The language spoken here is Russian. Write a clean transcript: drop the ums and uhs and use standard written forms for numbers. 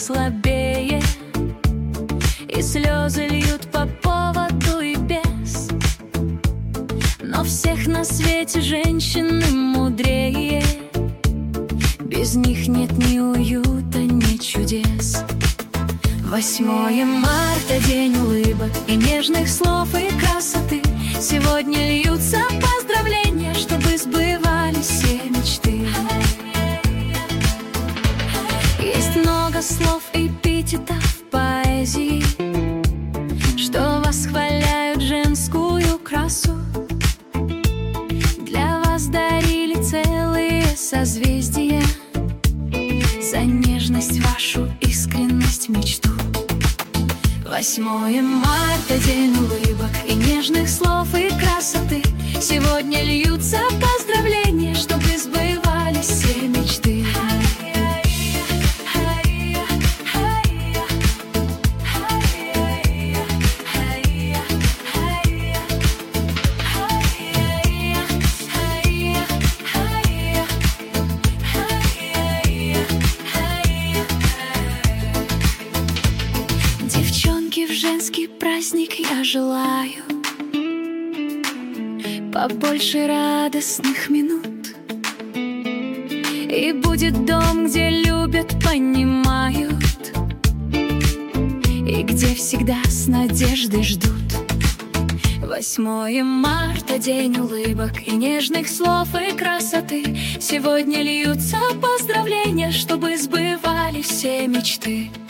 слабее, и слезы льют по поводу и без. Но всех на свете женщины мудрее, без них нет ни уюта, ни чудес. 8 марта — день улыбок и нежных слов и красоты. Сегодня льются поздравления, чтобы сбывались все мечты. Есть много слов и эпитетов в поэзии, что восхваляют женскую красу. Для вас дарили целые созвездия за нежность вашу, искренность, мечту. 8 марта — день улыбок и нежных слов и красоты. Сегодня льются поздравления, чтобы сбывались все мечты. Девчонки, в женский праздник я желаю побольше радостных минут. И будет дом, где любят, понимают, и где всегда с надеждой ждут. 8 марта — день улыбок и нежных слов и красоты. Сегодня льются поздравления, чтобы сбывались все мечты.